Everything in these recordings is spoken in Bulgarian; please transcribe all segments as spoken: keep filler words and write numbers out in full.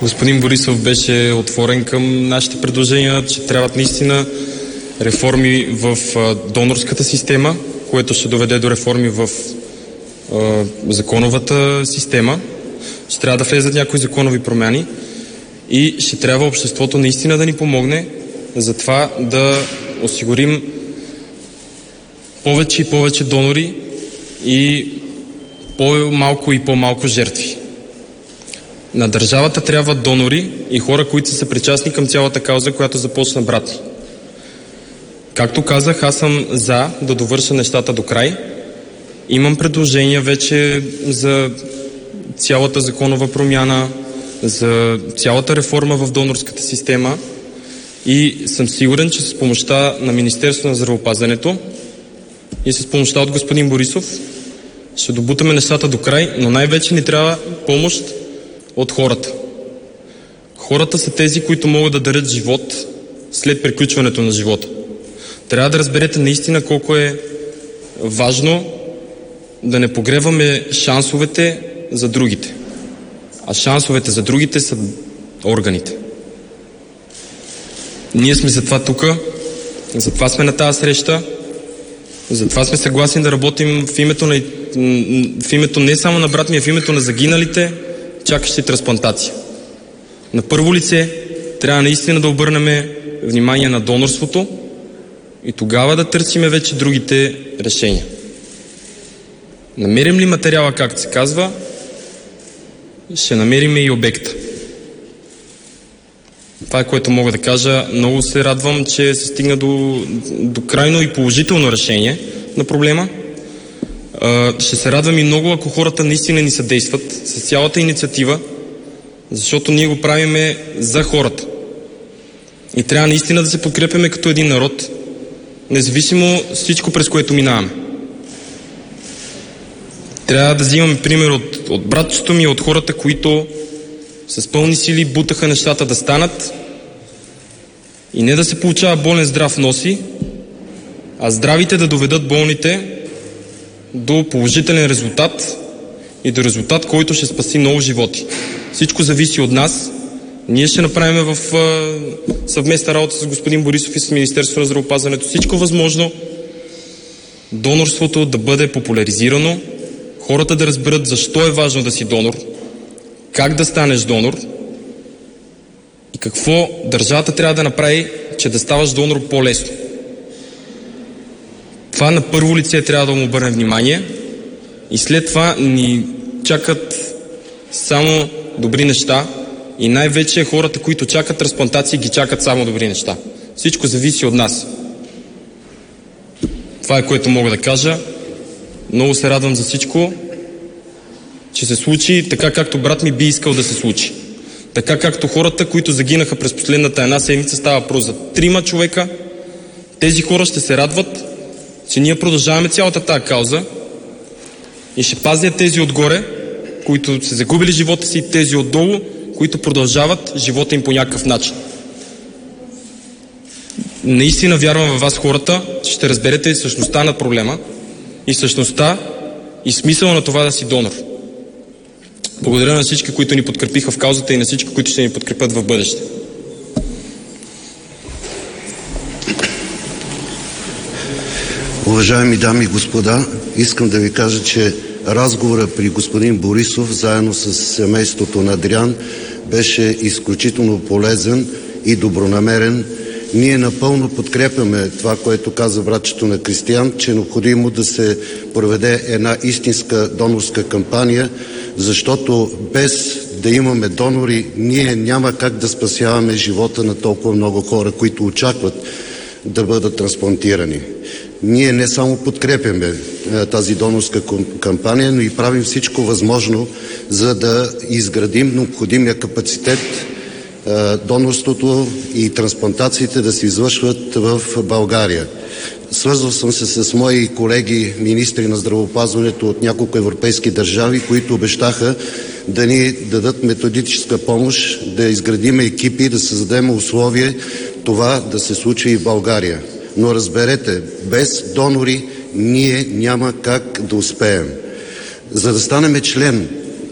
господин Борисов беше отворен към нашите предложения, че трябват наистина реформи в донорската система, което ще доведе до реформи в а, законовата система. Ще трябва да влезат някои законови промени и ще трябва обществото наистина да ни помогне за това да осигурим повече и повече донори и по-малко и по-малко жертви. На държавата трябват донори и хора, които са причастни към цялата кауза, която започна брат ми. Както казах, аз съм за да довърша нещата до край. Имам предложения вече за цялата законова промяна, за цялата реформа в донорската система и съм сигурен, че с помощта на Министерството на здравеопазването и с помощта от господин Борисов ще добутаме нещата до край, но най-вече ни трябва помощ от хората. Хората са тези, които могат да дарят живот след приключването на живота. Трябва да разберете наистина колко е важно да не погреваме шансовете за другите. А шансовете за другите са органите. Ние сме за това тук, затова сме на тази среща, затова сме съгласни да работим в името, на, в името не само на брат ми, а в името на загиналите, чакащи трансплантация. На първо лице трябва наистина да обърнем внимание на донорството и тогава да търсиме вече другите решения. Намерим ли материала, както се казва, ще намерим и обекта. Това е, което мога да кажа. Много се радвам, че се стигна до, до крайно и положително решение на проблема. Ще се радвам и много, ако хората наистина ни съдействат с цялата инициатива, защото ние го правиме за хората. И трябва наистина да се подкрепяме като един народ, независимо всичко, през което минаваме. Трябва да взимаме пример от, от братчето ми, от хората, които с пълни сили бутаха нещата да станат и не да се получава болен здрав носи, а здравите да доведат болните до положителен резултат и до резултат, който ще спаси много животи. Всичко зависи от нас. Ние ще направим в съвместна работа с господин Борисов и с Министерството на здравеопазването всичко възможно донорството да бъде популяризирано, хората да разберат защо е важно да си донор, как да станеш донор и какво държавата трябва да направи, че да ставаш донор по-лесно. Това на първо лице трябва да му обърнем внимание и след това ни чакат само добри неща и най-вече хората, които чакат трансплантации, ги чакат само добри неща. Всичко зависи от нас. Това е, което мога да кажа. Много се радвам за всичко, че се случи така, както брат ми би искал да се случи. Така както хората, които загинаха през последната една седмица, става въпрос за трима човека, тези хора ще се радват, че ние продължаваме цялата тази кауза и ще пазят тези отгоре, които са загубили живота си, и тези отдолу, които продължават живота им по някакъв начин. Наистина вярвам във вас, хората, че ще разберете същността на проблема и същността и смисъла на това да си донор. Благодаря на всички, които ни подкрепиха в каузата и на всички, които ще ни подкрепят в бъдеще. Уважаеми дами и господа, искам да ви кажа, че разговора при господин Борисов заедно с семейството на Адриан беше изключително полезен и добронамерен. Ние напълно подкрепяме това, което каза братчето на Кристиян, че е необходимо да се проведе една истинска донорска кампания, защото без да имаме донори, ние няма как да спасяваме живота на толкова много хора, които очакват да бъдат трансплантирани. Ние не само подкрепяме тази донорска кампания, но и правим всичко възможно, за да изградим необходимия капацитет донорството и трансплантациите да се извършват в България. Свързвал съм се с мои колеги, министри на здравеопазването от няколко европейски държави, които обещаха да ни дадат методическа помощ, да изградим екипи, да създадем условия това да се случи и в България. Но разберете, без донори ние няма как да успеем. За да станем член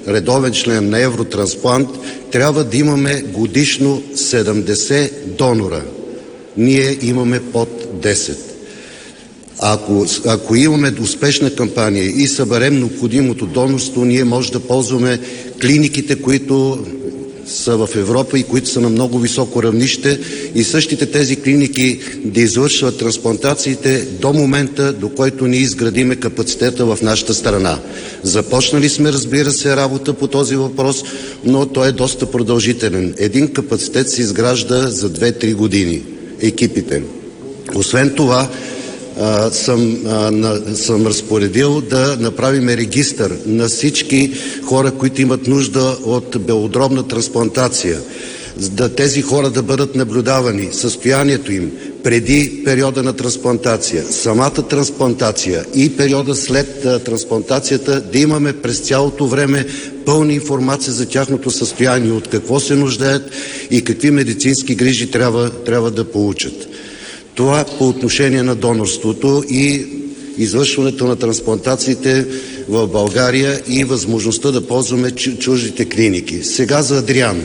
редовен член на Евротрансплант, трябва да имаме годишно седемдесет донора. Ние имаме под десет. Ако, ако имаме успешна кампания и съберем необходимото донорство, ние може да ползваме клиниките, които са в Европа и които са на много високо равнище, и същите тези клиники да извършват трансплантациите до момента, до който ние изградиме капацитета в нашата страна. Започнали сме, разбира се, работа по този въпрос, но той е доста продължителен. Един капацитет се изгражда за две-три години. Екипите. Освен това, а, съм, а, на, съм разпоредил да направим регистър на всички хора, които имат нужда от белодробна трансплантация. Да тези хора да бъдат наблюдавани, състоянието им преди периода на трансплантация, самата трансплантация и периода след а, трансплантацията, да имаме през цялото време пълна информация за тяхното състояние, от какво се нуждаят и какви медицински грижи трябва, трябва да получат. Това по отношение на донорството и извършването на трансплантациите в България и възможността да ползваме чуждите клиники. Сега за Адриан.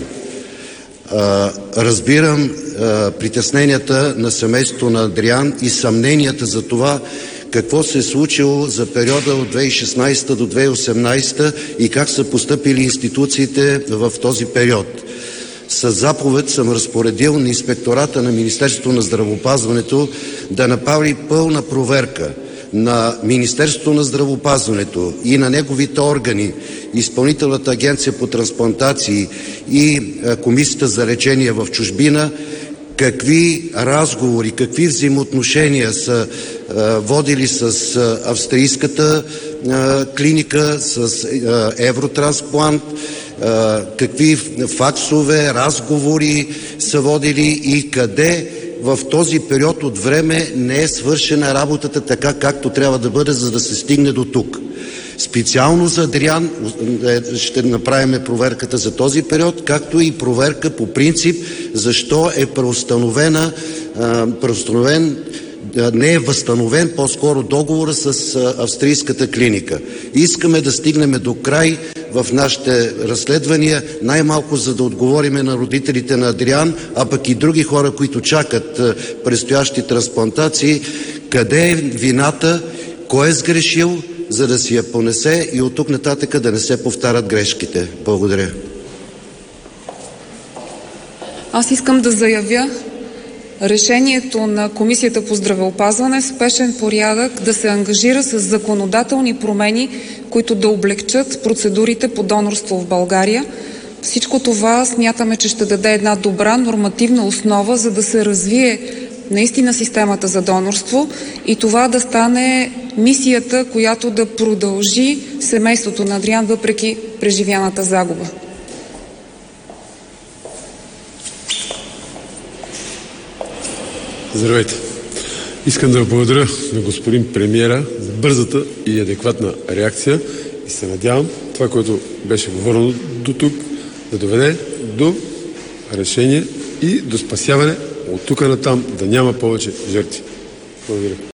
Разбирам притесненията на семейството на Адриан и съмненията за това какво се е случило за периода от две хиляди и шестнадесета до две хиляди и осемнадесета и как са постъпили институциите в този период. С заповед съм разпоредил на Инспектората на Министерството на здравеопазването да направи пълна проверка на Министерството на здравеопазването и на неговите органи, Изпълнителната агенция по трансплантации и Комисията за лечение в чужбина, какви разговори, какви взаимоотношения са а, водили с а, австрийската а, клиника, с а, Евротрансплант, а, какви факсове, разговори са водили и къде в този период от време не е свършена работата така, както трябва да бъде, за да се стигне до тук. Специално за Адриан ще направим проверката за този период, както и проверка по принцип защо е преустановена, преустановен, не е възстановен по-скоро договора с австрийската клиника. Искаме да стигнем до край в нашите разследвания, най-малко за да отговориме на родителите на Адриан, а пък и други хора, които чакат предстоящи трансплантации, къде е вината, кой е сгрешил, за да си я понесе и от тук нататък да не се повтарят грешките. Благодаря. Аз искам да заявя решението на Комисията по здравеопазване в спешен порядък да се ангажира с законодателни промени, които да облекчат процедурите по донорство в България. Всичко това смятаме, че ще даде една добра нормативна основа, за да се развие наистина системата за донорство и това да стане мисията, която да продължи семейството на Адриан въпреки преживяната загуба. Здравейте! Искам да благодаря на господин премиера за бързата и адекватна реакция и се надявам това, което беше говорено до тук, да доведе до решение и до спасяване от тук натам, да няма повече жертви. Благодаря.